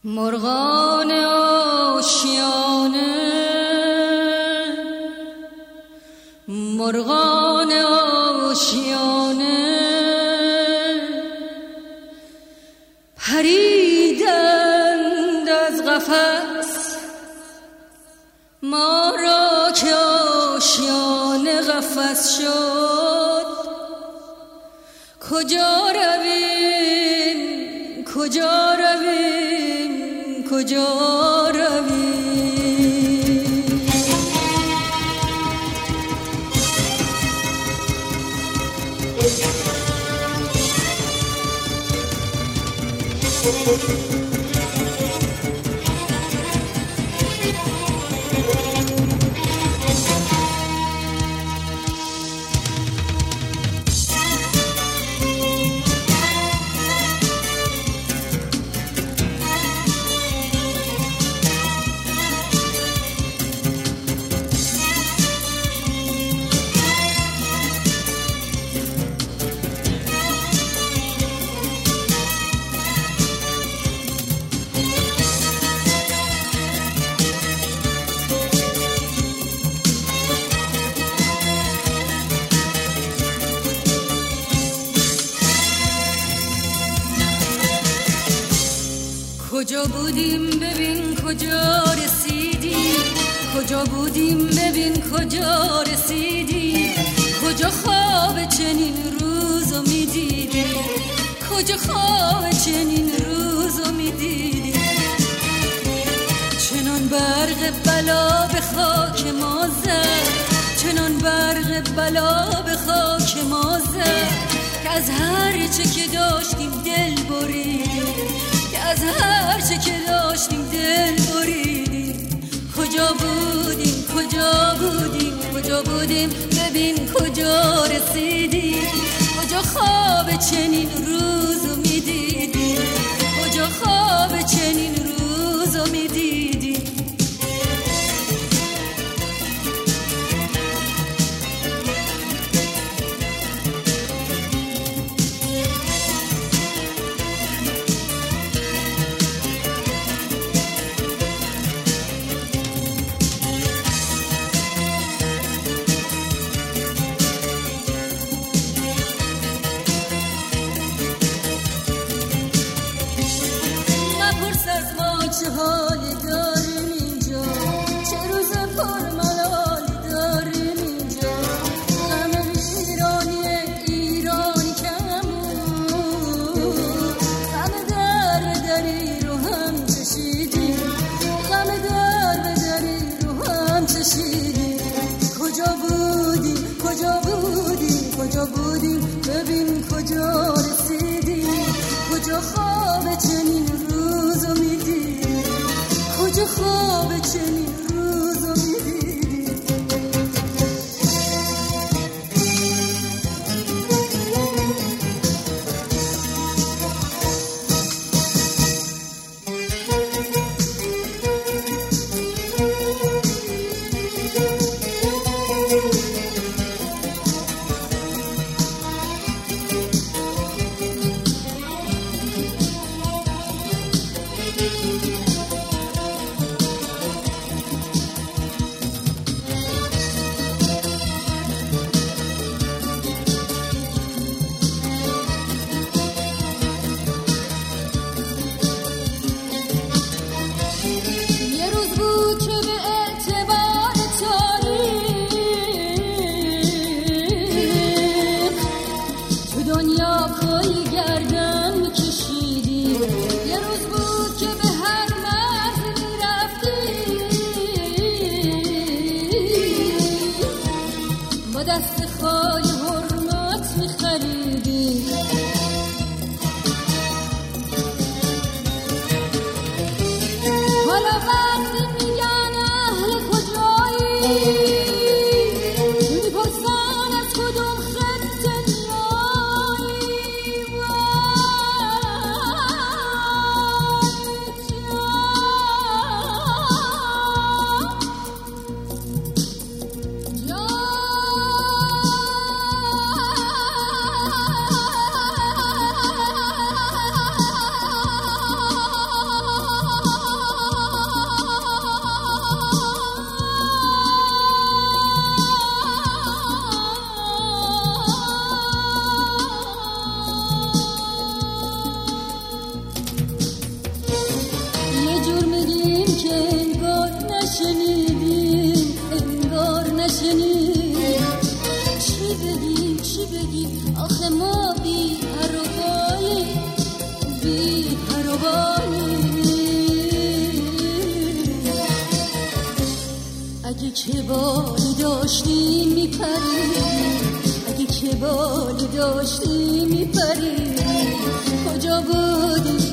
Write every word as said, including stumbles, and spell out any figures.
مرغان آشیانه، مرغان آشیانه پریدند از قفس، ما را که آشیانه قفس شد. کجا رویم کجا رویم کجا رویم؟ کجا بودیم ببین کجا رسیدیم، کجا بودیم ببین کجا رسیدیم. کجا خواب چنین روزو میدیدیم، کجا خواب چنین روزو میدیدیم. چنان برق بلا به خاک ما زد، چنان برق بلا به خاک ما زد که از هر چه که داشتیم دل بریدیم، از هر چه که داشتیم دل بریدیم. کجا بودیم کجا بودیم کجا بودیم ببین کجا رسیدیم. کجا خواب چنین روزو میدیدیم، کجا خواب چنین روزو میدیدیم. چه حالی داریم اینجا، چه روز پرملالی داریم اینجا. غم ایرانی ایرانی کمون، غم در به دری رو هم چشیدیم، غم در به دری رو هم چشیدیم. کجا بودیم کجا بودیم کجا بودیم ببین کجا رسیدیم. کجا خواب چنین روزو میدیم، کجا خواب چنین روزو میدیدیم. دنیا کوی گردن میکشیدیم. یه روز بود که به هر که انگار نشنیدیم، انگار نشنیدیم. چی بگیم چی بگیم آخه ما بی پر و بالی، بی پر و بالی. اگه که بالی داشتیم میپریم، اگه که بالی داشتیم میپریم. کجا بودیم